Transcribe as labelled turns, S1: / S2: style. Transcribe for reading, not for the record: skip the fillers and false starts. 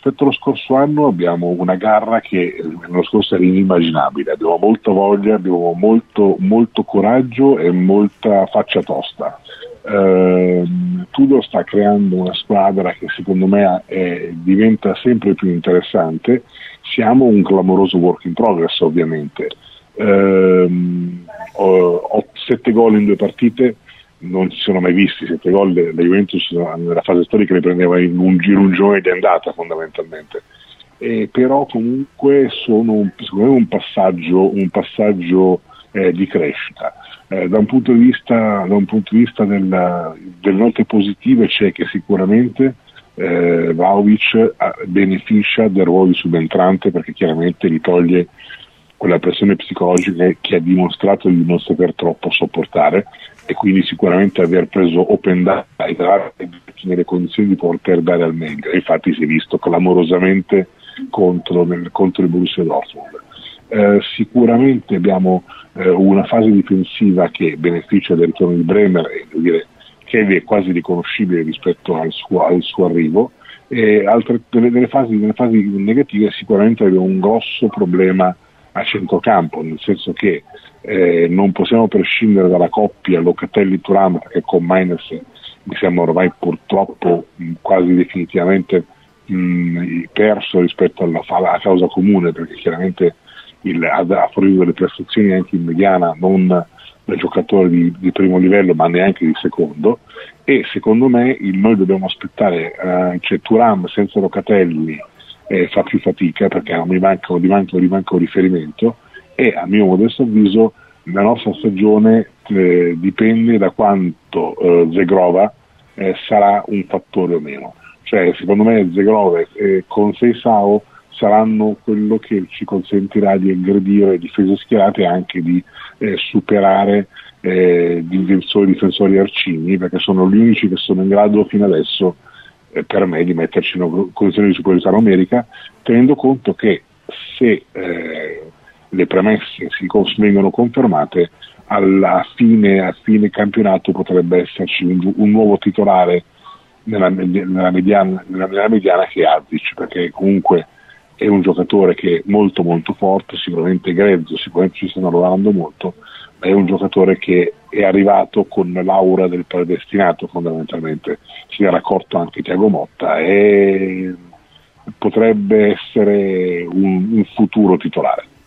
S1: rispetto allo scorso anno abbiamo una garra che l'anno scorso era inimmaginabile, abbiamo molta voglia, abbiamo molto coraggio e molta faccia tosta. Tudor sta creando una squadra che secondo me diventa sempre più interessante. Siamo un clamoroso work in progress, ovviamente. 7 gol in 2 partite non si sono mai visti. 7 gol la Juventus nella fase storica li prendeva in un girone di andata fondamentalmente, però comunque sono secondo me un passaggio di crescita. Da un punto di vista delle note positive c'è che sicuramente Vlahovic beneficia del ruolo di subentrante, perché chiaramente gli toglie quella pressione psicologica che ha dimostrato di non saper troppo sopportare, e quindi sicuramente aver preso Open Data nelle condizioni di poter dare al meglio. Infatti si è visto clamorosamente contro il Borussia Dortmund. Sicuramente abbiamo una fase difensiva che beneficia del ritorno di Bremer, e devo dire che è quasi riconoscibile rispetto al suo arrivo. E delle fasi negative sicuramente abbiamo un grosso problema a centrocampo, nel senso che non possiamo prescindere dalla coppia Locatelli-Thuram, perché con Mainz mi sembra ormai purtroppo quasi definitivamente perso rispetto alla causa comune, perché chiaramente ha fornito delle prestazioni anche in mediana, non da giocatore di primo livello ma neanche di secondo, e secondo me noi dobbiamo aspettare, cioè Thuram senza Locatelli fa più fatica, perché gli manca un riferimento, e a mio modesto avviso la nostra stagione dipende da quanto Zegrova sarà un fattore o meno. Cioè secondo me Zegrova con Seisao saranno quello che ci consentirà di aggredire difese schierate e anche di superare difensori arcigni, perché sono gli unici che sono in grado fino adesso per me di metterci in una condizione di superiorità numerica, tenendo conto che se le premesse vengono confermate, a fine campionato potrebbe esserci un nuovo titolare nella mediana che è Azic, perché comunque è un giocatore che è molto molto forte, sicuramente grezzo, sicuramente ci stanno lavorando molto, ma è un giocatore che è arrivato con l'aura del predestinato fondamentalmente. Si era accorto anche Thiago Motta e potrebbe essere un futuro titolare.